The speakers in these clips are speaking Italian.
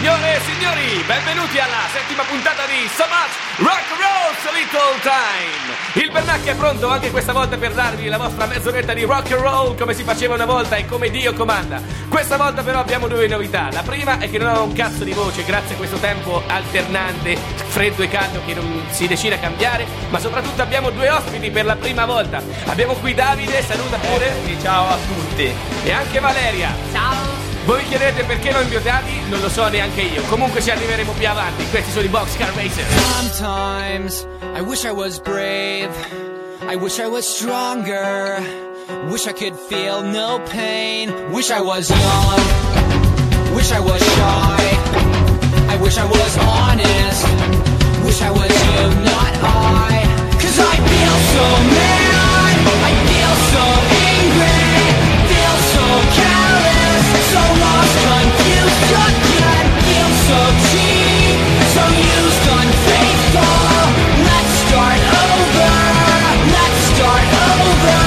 Signore e signori, benvenuti alla settima puntata di So Much Rock and Roll So Little Time. Il Bernacchi è pronto anche questa volta per darvi la vostra mezz'oretta di rock and roll come si faceva una volta e come Dio comanda. Questa volta però abbiamo due novità. La prima è che non ho un cazzo di voce grazie a questo tempo alternante, freddo e caldo che non si decide a cambiare, ma soprattutto abbiamo due ospiti per la prima volta. Abbiamo qui Davide, saluta pure. Ciao a tutti. E anche Valeria. Ciao. Voi chiedete perché non inviotati? Non lo so neanche io. Comunque ci arriveremo più avanti. Questi sono i Boxcar Racer. Sometimes I wish I was brave. I wish I was stronger. Wish I could feel no pain. Wish I was young. Wish I was shy. I wish I was honest. Wish I was you, not I. 'Cause I feel so mad. I feel so angry. Feel so callous. So lost, confused, again. Feel so cheap, so used, unfaithful. Let's start over. Let's start over.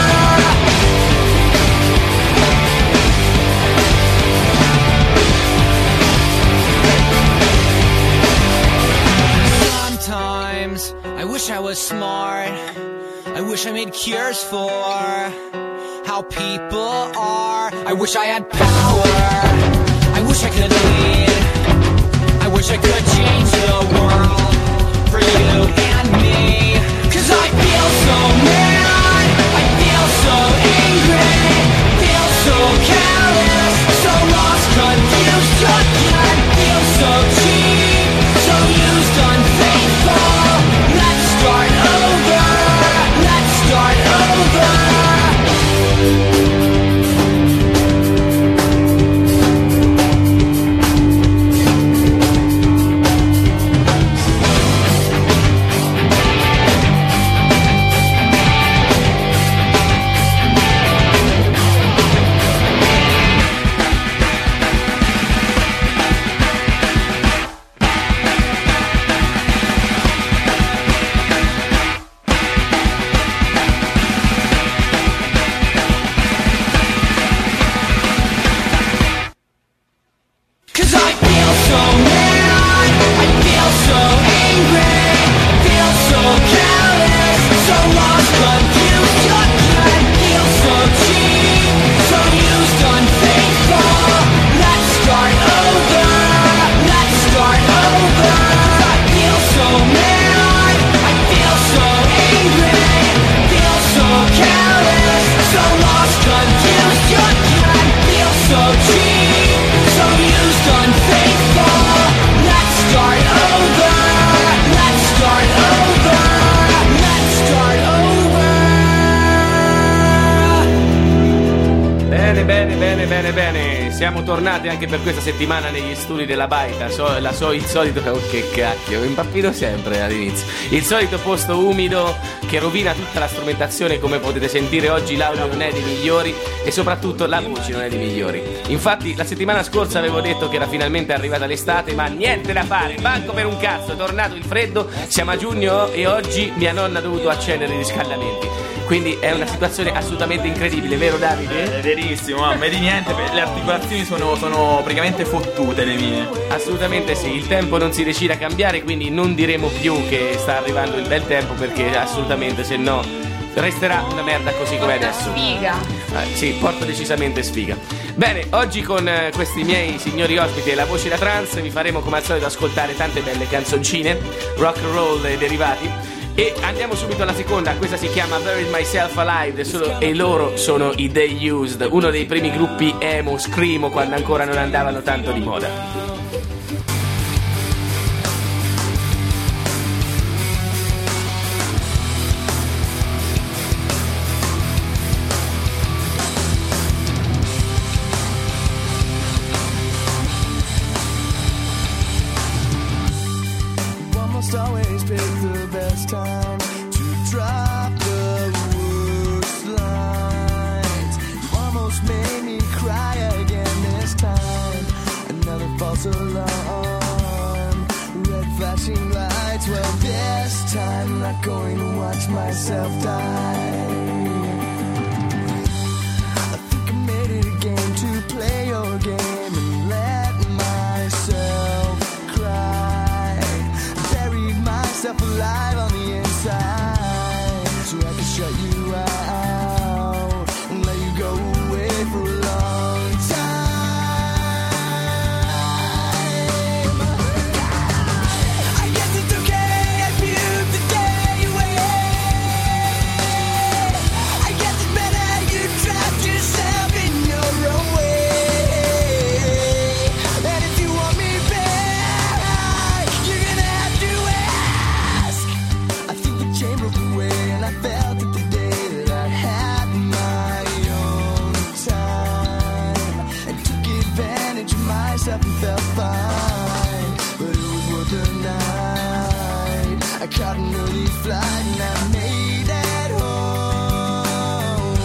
Sometimes I wish I was smart. I wish I made cures for how people are. I wish I had power. I wish I could lead. I wish I could change the world for you and me. 'Cause I feel so mad. I feel so angry. Feel so callous. So lost, confused, again. Feel so cheap. So used, unfaithful. Let's start over. Let's start over. Bene, siamo tornati anche per questa settimana negli studi della Baita. Il solito, oh, che cacchio, mi impappino sempre all'inizio. Il solito posto umido che rovina tutta la strumentazione, come potete sentire oggi l'audio non è dei migliori e soprattutto la voce non è dei migliori. Infatti la settimana scorsa avevo detto che era finalmente arrivata l'estate, ma niente da fare, manco per un cazzo, è tornato il freddo, siamo a giugno e oggi mia nonna ha dovuto accendere i riscaldamenti. Quindi è una situazione assolutamente incredibile, vero Davide? È verissimo, ma di niente, le articolazioni sono praticamente fottute le mie. Assolutamente sì, il tempo non si decide a cambiare, quindi non diremo più che sta arrivando il bel tempo perché assolutamente, se no resterà una merda così come adesso. Sfiga. Sì, porta decisamente sfiga. Bene, oggi con questi miei signori ospiti e la voce da trance vi faremo come al solito ascoltare tante belle canzoncine, rock and roll e derivati. E andiamo subito alla seconda, questa si chiama Buried Myself Alive e loro sono i They Used, uno dei primi gruppi emo, screamo quando ancora non andavano tanto di moda. Always pick the best time to drop the worst lines. You almost made me cry again this time. Another false alarm, red flashing lights. Well, this time I'm not going to watch myself die. I think I made it a game to play your game and let myself to shut you out and let you go away for a long time. I guess it's okay if you today away. I guess it's better you trapped yourself in your own way. And if you want me back, you're gonna have to ask. I think the chain broke away and I felt it the day that I had my own time and took advantage of myself and felt fine. But it was worth the night. I caught an early flight and I made it home.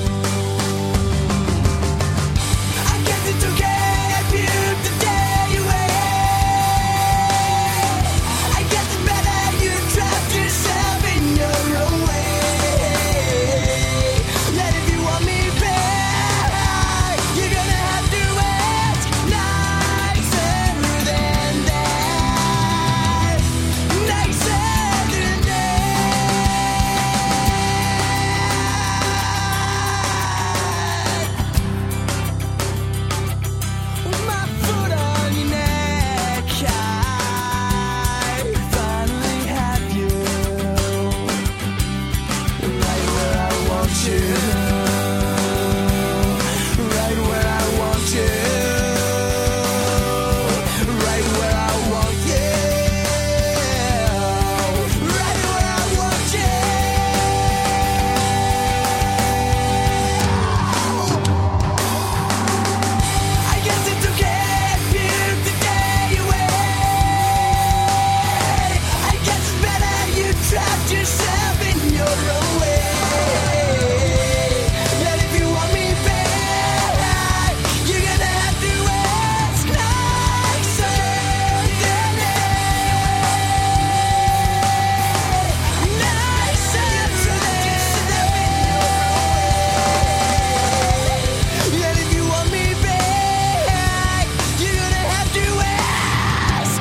I guess it's okay if you today away. I guess it's better you trapped yourself in your own way. That if you want me back, you're gonna have to ask nicer than that. Nicer than that. With my foot on your neck, I finally have you right where I want you. Right where I want you. Right where I want you. Right where I want you. I guess it's okay if you today away. I guess it's better you trapped yourself in your own way. That if you want me back, you're gonna have to ask nicer than that. Nicer than that. That if you want me back, you're gonna have to ask.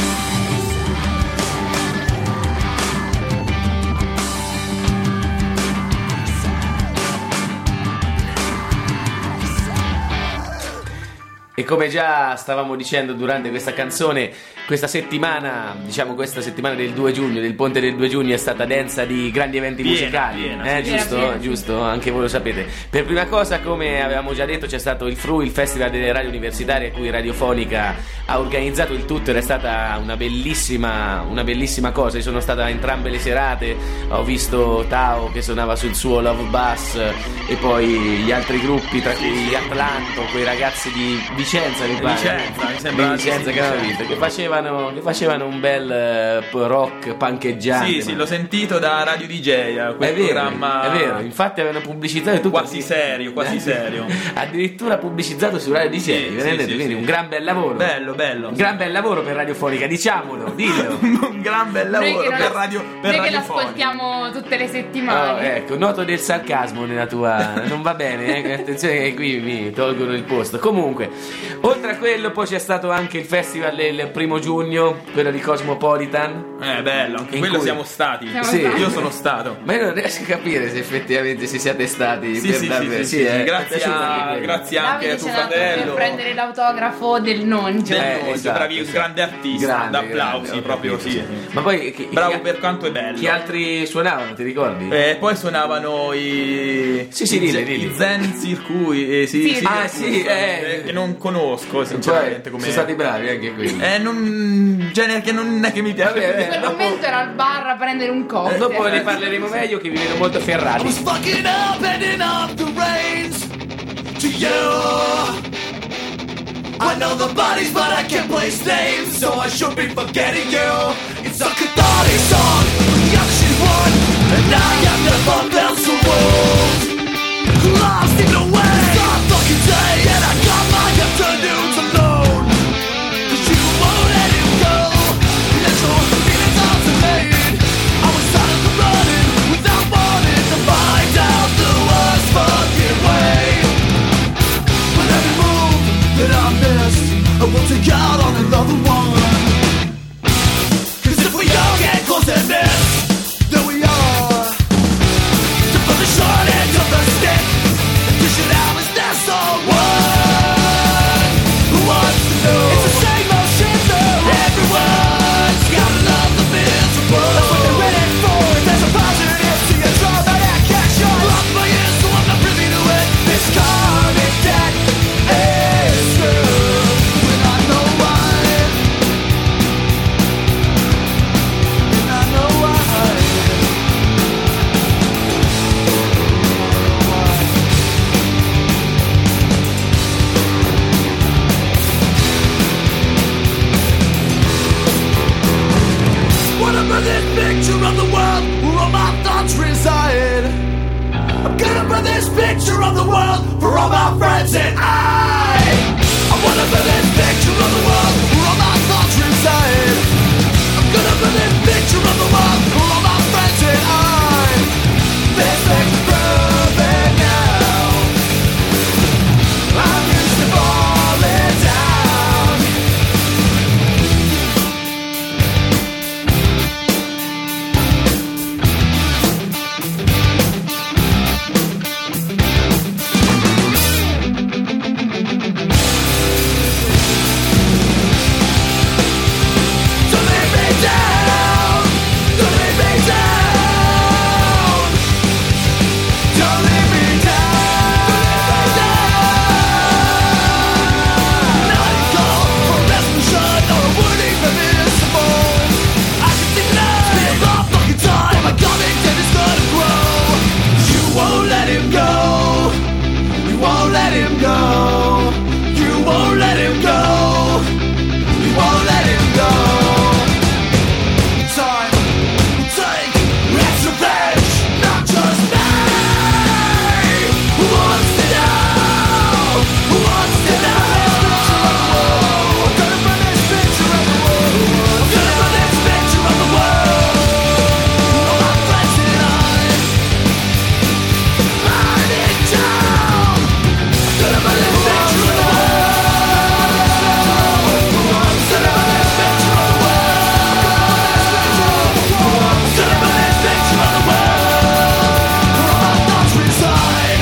E come già stavamo dicendo durante questa canzone, questa settimana del 2 giugno, del ponte del 2 giugno, è stata densa di grandi eventi musicali. piena, sì. Giusto? Piena. Giusto, anche voi lo sapete. Per prima cosa, come avevamo già detto, c'è stato il FRU, il Festival delle Radio Universitarie, a cui Radiofonica ha organizzato il tutto, ed è stata una bellissima cosa. Io sono stata a entrambe le serate, ho visto Tao che suonava sul suo Love Bus e poi gli altri gruppi, tra cui gli Atlanto, quei ragazzi di Vicenza, mi pare. Vicenza, mi sembra Di Vicenza sì, che avevano Vicenza. vinto, che facevano un bel rock pancheggiante. Sì, l'ho sentito da Radio DJ, quel È vero, programma. è vero, infatti avevano pubblicizzato tutto Quasi serio. addirittura pubblicizzato su Radio DJ, Sì, vedete? sì, Quindi sì. un gran bel lavoro. Bello. Un gran bel lavoro per Radiofonica, diciamolo, dillo. Un gran bel lavoro Noi che non per la- radio. noi Per che Radiofonica. l'ascoltiamo tutte le Oh, settimane. ecco, noto del sarcasmo nella tua. Non va bene, attenzione che qui mi tolgono il posto. Comunque, oltre a quello, poi c'è stato anche il festival del 1 giugno, quello di Cosmopolitan. Bello, anche In quello cui- siamo stati. Siamo Sì. stati. Io sono stato. Ma io non riesco a capire se effettivamente si siate stati Sì, per sì, davvero. sì, è grazie, piaciuto anche quello. grazie anche a Davide tuo c'è andato per fratello. prendere l'autografo del noncio. Esatto, bravi, un esatto. grande artista, Grande, d'applausi, grande, ho proprio capito, sì. Ma poi Bravo per quanto è bello. Chi altri suonavano, ti ricordi? Poi suonavano i dilli. i Zen Circuit, Sì. Ah, sì, che non conosco Poi sinceramente come sono stati bravi anche quelli. genere che non è che mi piace. Vabbè, In quel momento era al bar a prendere un cocktail. Dopo ne parleremo meglio, che vi vedo molto ferrati. Fucking up, handing off the reins to you. I know the bodies, but I can't place names, so I should be forgetting you. It's a cathartic song, reaction one, and I have never felt so old. Lost in the way, some fucking day, and I got my afternoons alone. 'Cause you won't let it go, let your feelings out to me. I was out of the running, without wanting to find out the worst fucking way. But every move that I miss, I will take out on another one. 'Cause if we all get close and miss, then we are this picture of the world for all my friends and I wanna put this picture of the world for all my thoughts inside. I'm gonna put this picture of the world for all my friends and I. This thing's proving now. I'm used to falling down. Don't let me down. Don't let me down. Don't let me down. Now you call for resolution or a word even visible. I can see love. It's been a long fucking time. My Covington is gonna grow. You won't let him go. You won't let him go. You won't let him go. You won't let him go. Time to take revenge, not just me. Who wants to know? Who wants to know? I'm gonna put this picture of the world. I'm gonna put this picture of the world. All my friends and I burning down. I'm gonna put this picture of the world. I'm gonna put this picture of the world. I'm gonna put this picture of the world. Where all my thoughts reside.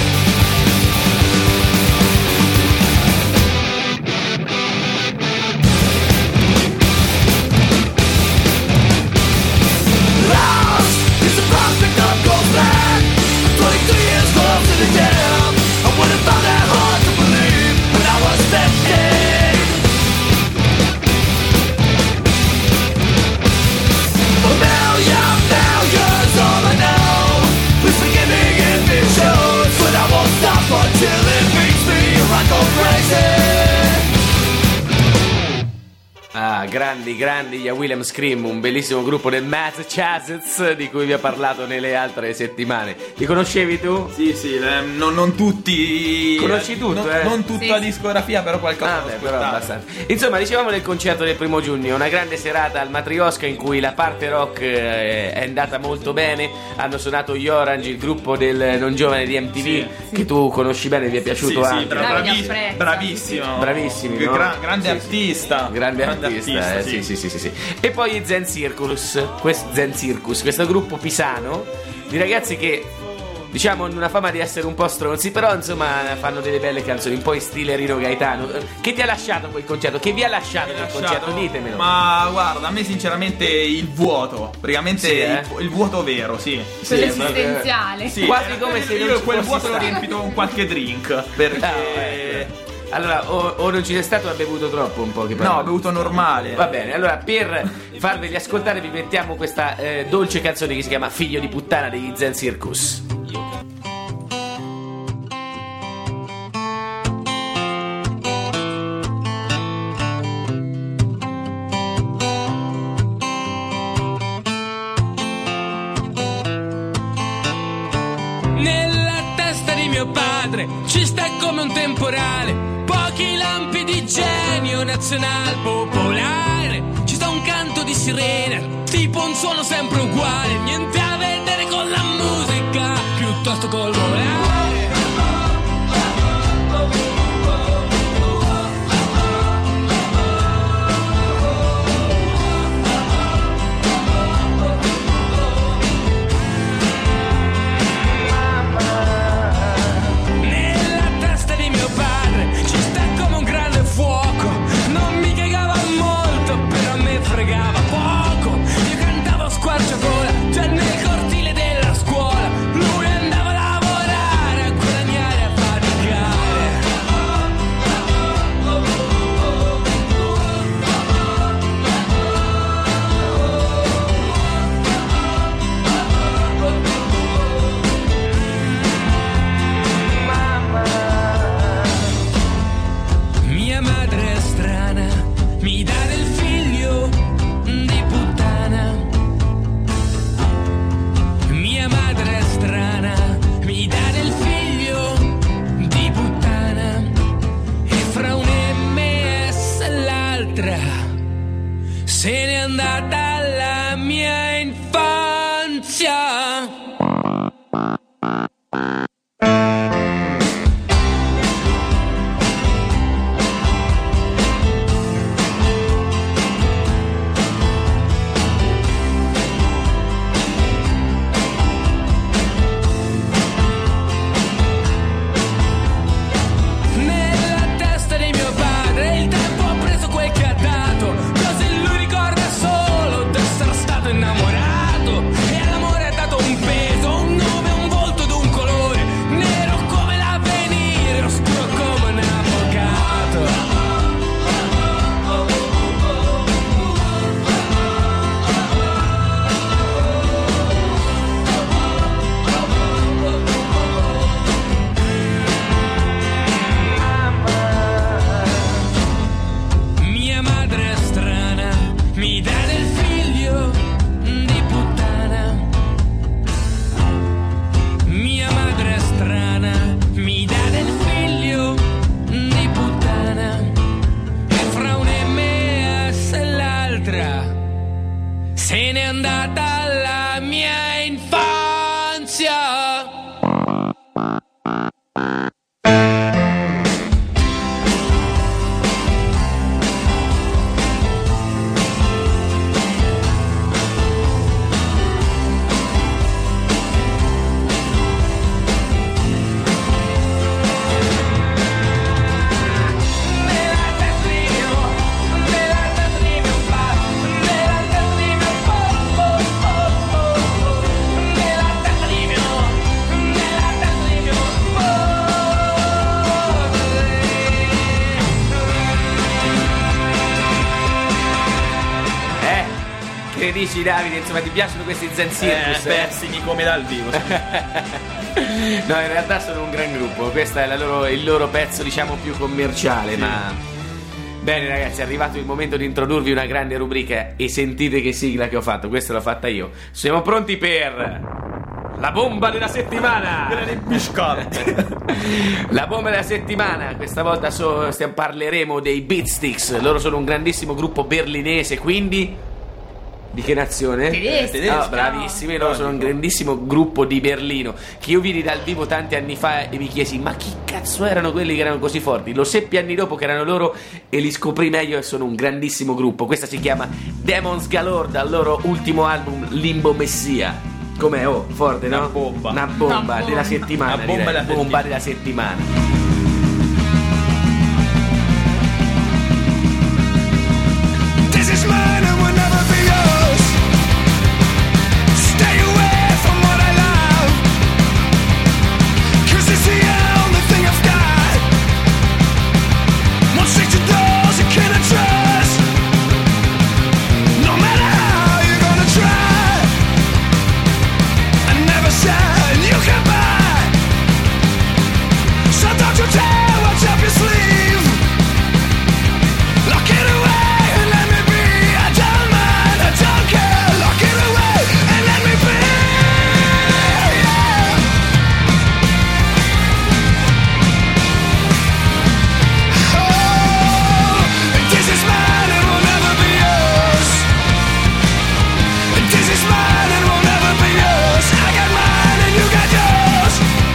Lost is the prospect of gold back. 23 years close to the dam. I would have found that hard to believe when I was 15. A million failures, all I know. Please forgive me if it shows, but I won't stop until it beats me or I go crazy. Ah, grandi, gli William Scream, un bellissimo gruppo del Massachusetts di cui vi ho parlato nelle altre settimane. Li conoscevi tu? Sì, non tutti. Conosci tutto, Non tutta Sì, la sì. discografia, però qualcosa. Vabbè, però abbastanza. Insomma, dicevamo del concerto del 1 giugno, una grande serata al Matrioska in cui la parte rock è andata molto bene. Hanno suonato gli Orange, il gruppo del non giovane di MTV, che tu conosci bene, vi è piaciuto anche. Davide apprezza. Bravissimo. Bravissimi, no? Grande Sì, artista. Grande artista, sì. E poi i Zen Circus, questo gruppo pisano di ragazzi che diciamo hanno una fama di essere un po' stronzi, però insomma fanno delle belle canzoni, un po' in stile Rino Gaetano. Che ti ha lasciato quel concerto? Che vi ha lasciato quel concerto? Ditemelo. Ma guarda, a me sinceramente il vuoto, praticamente Sì, il vuoto vero, sì. Quello esistenziale. Sì, Quasi come se non io ci quel fossi vuoto l'ho stato. riempito con qualche drink, perché ecco. Allora, o non ci sei stato o hai bevuto troppo un po'? Che no, ho bevuto normale. Va bene, allora per farveli ascoltare vi mettiamo questa dolce canzone che si chiama Figlio di puttana degli Zen Circus. Nella testa di mio padre ci sta come un temporale, pochi lampi di genio nazional popolare. Ci sta un canto di sirena, tipo un suono sempre uguale, niente a vedere con la musica, piuttosto col volare. Nella testa di mio padre ci sta come un grande fuoco, non mi cagava molto, però me fregava poco. Io cantavo a squarciagola già nel cortile della scuola, lui andava a lavorare dici, Davide? Insomma, ti piacciono questi Zen Circus? Pessimi come dal vivo. No, in realtà sono un gran gruppo. Questo è il loro pezzo, diciamo, più commerciale, ma... Bene ragazzi, è arrivato il momento di introdurvi una grande rubrica e sentite che sigla che ho fatto. Questa l'ho fatta io. Siamo pronti per... la bomba della settimana! Quella dei biscotti. La bomba della settimana. Questa volta parleremo dei Beatsticks. Loro sono un grandissimo gruppo berlinese, quindi... Di che nazione? Tedesco. No, bravissimi, loro sono un grandissimo gruppo di Berlino che io vidi dal vivo tanti anni fa e mi chiesi ma chi cazzo erano quelli che erano così forti? Lo seppi anni dopo che erano loro e li scoprì meglio e sono un grandissimo gruppo. Questa si chiama Demons Galore dal loro ultimo album Limbo Messia. Com'è? Oh, forte, no? Una bomba. Una bomba della settimana. Una bomba direi. della Bomba della settimana. This is mine and will never be yours. Stay away from what I love, 'cause it's the only thing I've got. Won't stick to those you cannot trust. No matter how you're gonna try, I never said you can buy. So don't you dare watch up your sleeve. Lock it away and let me be. I don't mind, I don't care. Lock it away and let me be. Yeah. Oh, this is mine and will never be yours. This is mine and will never be yours. I got mine and you got yours.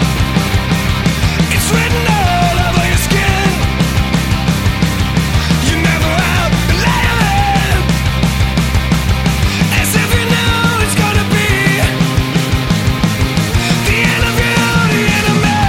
It's written all over your skin. You never out and lay your head, as if you know it's gonna be the end of you, the end of me.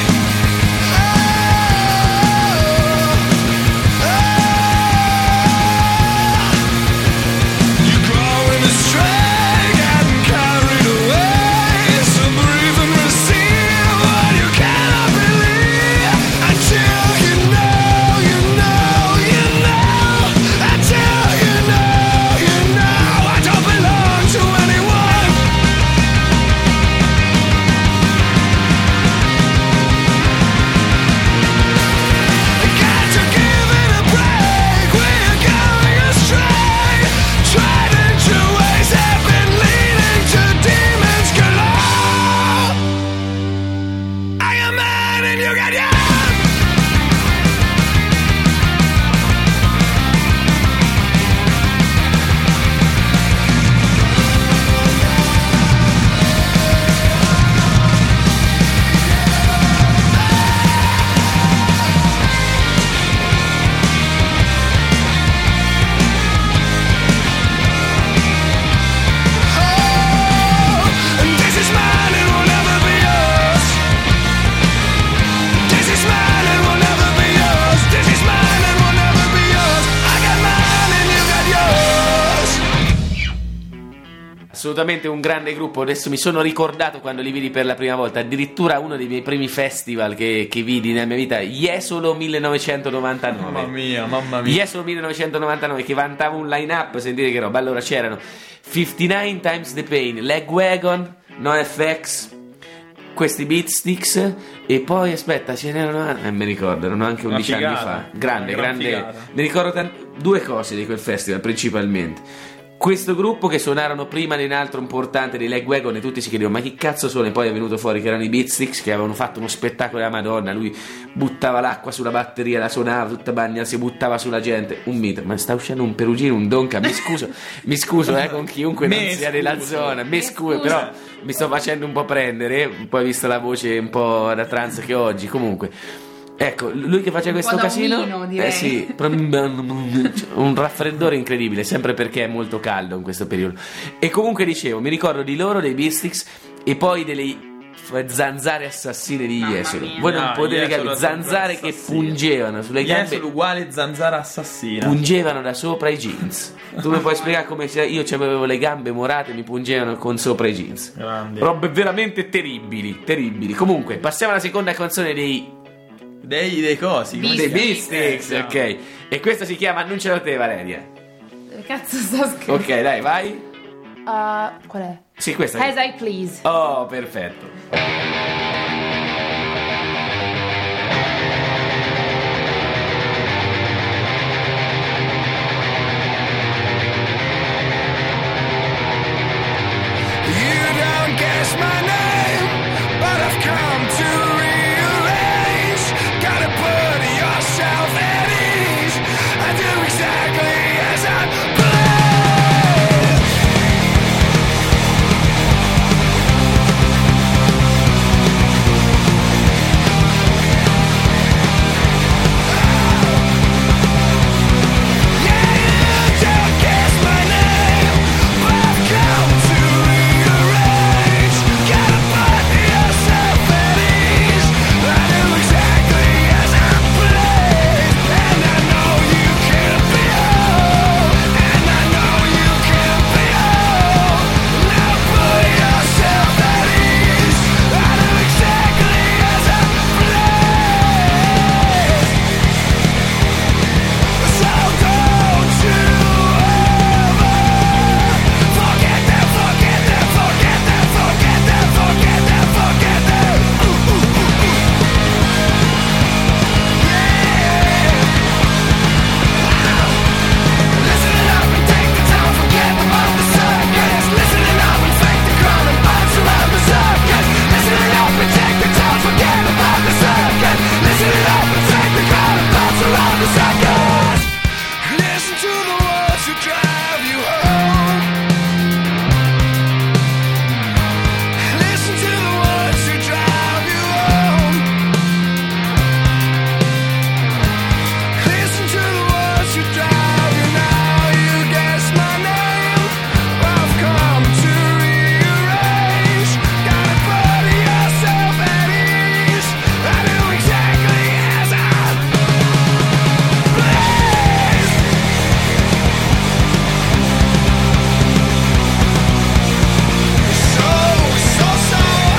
You're growing astray, getting carried away. So breathe and receive what you cannot believe until you know, you know, you know. Until you know, you know. I don't belong to anyone. Got to give it a break. We're going astray. Tried into ways have been leading to demons galore. I am mine and you got yours. Oh, and this is mine and will never be yours. This is mine and will never be yours. This is mine and will never be yours. I got mine and you got yours. Assolutamente un grande gruppo. Adesso mi sono ricordato quando li vidi per la prima volta, addirittura uno dei miei primi festival che vidi nella mia vita, Jesolo 1999. Mamma mia. Jesolo 1999 che vantava un line-up, sentite che roba. Allora c'erano 59 Times the Pain, Lagwagon, NoFX, questi Beatsticks e poi aspetta ce n'erano mi ricordo, erano anche 11 anni figata. fa. Grande, Una gran grande. figata. Mi ricordo due cose di quel festival principalmente. Questo gruppo che suonarono prima di un altro importante dei Lagwagon e tutti si chiedevano ma chi cazzo sono, e poi è venuto fuori che erano i Beatsticks che avevano fatto uno spettacolo della Madonna. Lui buttava l'acqua sulla batteria, la suonava tutta bagna, si buttava sulla gente, un mito. Ma sta uscendo un perugino, un donca, mi scuso con chiunque non sia della zona, mi scuso, però mi sto facendo un po' prendere, poi visto la voce un po' da trans che ho oggi. Comunque ecco, lui che faceva questo po' da casino, omino, direi. sì, un raffreddore incredibile, sempre perché è molto caldo in questo periodo. E comunque dicevo, mi ricordo di loro, dei Beatsticks e poi delle zanzare assassine di Mamma Jesolo. mia. Voi non No, potete Jesolo, capire, zanzare che assassine. pungevano sulle gambe, Jesolo uguale zanzara assassina. pungevano da sopra i jeans. Tu mi puoi spiegare come sia? Io avevo le gambe morate, mi pungevano con sopra i jeans. Grandi. Robe veramente terribili. Comunque, passiamo alla seconda canzone dei Dei cosi. come si Beatsticks, chiama? ok. E questa si chiama Annuncialo te, Valeria. Che cazzo sta scrivendo? Ok, dai, vai. Qual è? Sì, questa As I Please. Oh, perfetto. You don't guess my name, but I've come to rearrange. Gotta put yourself at ease. I do exactly as I please. Yeah, you don't guess my name, but I've come to rearrange. Gotta put yourself at ease. I do exactly as I please. And I know you can't be whole. And I know you can't be whole. Now put yourself at ease. I do exactly as I please. So don't you ever forget that, forget that, forget that, forget that, forget that, forget that. Listen up and take the time, forget about the circus. Listen up and fake the crowd and bounce around the circus. Listen up and take the time, forget about the circus. Listen up and take the crowd and bounce around the circus. Listen to the words that drive you home. Listen to the words that drive you home. Listen to the words that drive you. Now you guess my name. I've come to rearrange. Gotta put yourself at ease. I do exactly as I please. So,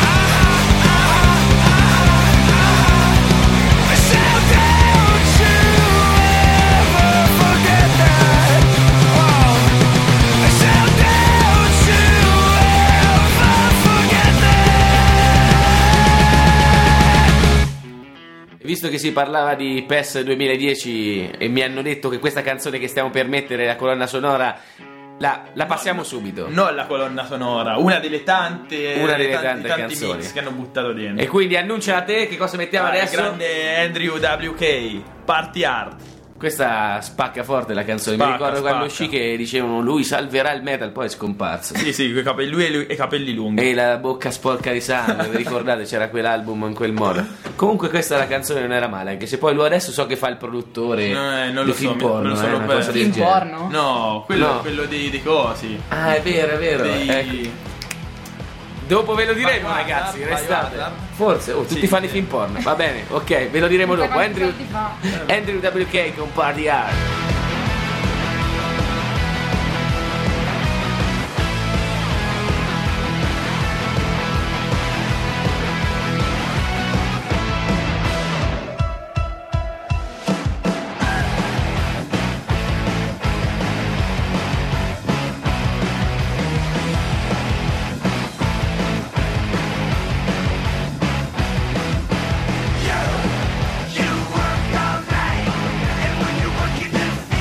so, don't you ever forget that. Oh, so don't you ever forget that. Visto che si parlava di PES 2010 e mi hanno detto che questa canzone che stiamo per mettere, la colonna sonora, la passiamo subito. Non la colonna sonora, una delle tante tante tanti canzoni mix che hanno buttato dentro. E quindi annuncia a te che cosa mettiamo Il adesso. grande Andrew WK, Party Hard. Questa spacca forte la canzone. Mi Spacca, ricordo quando spacca. uscì che dicevano lui salverà il metal, poi è scomparso. Sì, lui e i capelli lunghi. E la bocca sporca di sangue, vi ricordate? C'era quell'album in quel modo. Comunque questa la canzone non era male, anche se poi lui adesso so che fa il produttore Non di lo film so, porno, me lo sono una cosa perso. del In genere. porno? No, quello No. è quello dei cosi. Ah, è vero. Dei... Ecco. Dopo ve lo diremo, Vai, ragazzi, vai, restate. vai. Forse, tutti Sì, fanno i sì. film porno. Va bene, ok, ve lo diremo dopo. Quanti Andrew soldi fa? WK con Party Hard. You work all night, and when you work you do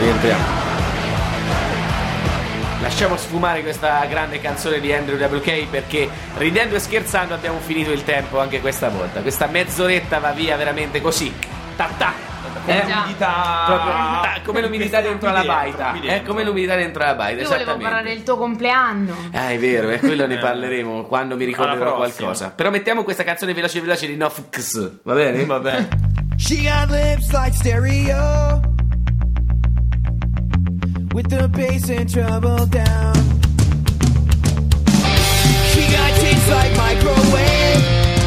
rientriamo. Lasciamo sfumare questa grande canzone di Andrew WK, perché ridendo e scherzando abbiamo finito il tempo anche questa volta. Questa mezz'oretta va via veramente così. Umidità. Proprio, come l'umidità dentro la baita. Come l'umidità dentro la baita. Io volevo Esattamente. parlare del tuo compleanno. Ah, è vero, quello ne parleremo quando mi ricorderò Alla prossima. qualcosa. Però mettiamo questa canzone veloce veloce di Nofx. Va bene? Va bene. She got lips like stereo, with the bass and treble down. She got tits like microwave,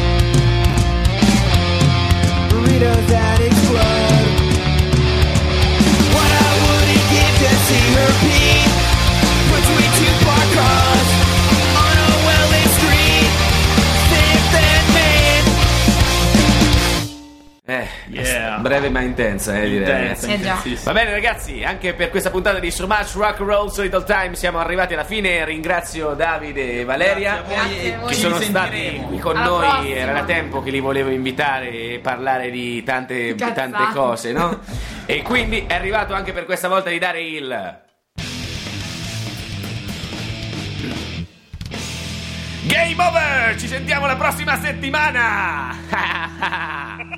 burritos that explode. What I wouldn't give to see her pee between two bar cars on a well-lit street. Fifth and Main. Yeah. Breve ma intensa, direi. Intensa, Eh già. intensissima. Va bene ragazzi, anche per questa puntata di So Much Rock and Roll So Little Time siamo arrivati alla fine. Ringrazio Davide e Valeria Grazie a voi. che Ci sono risentiremo. stati qui con Alla noi. prossima. Era da tempo che li volevo invitare e parlare di tante Cazzate. cose, no? E quindi è arrivato anche per questa volta di dare il Game over! Ci sentiamo la prossima settimana!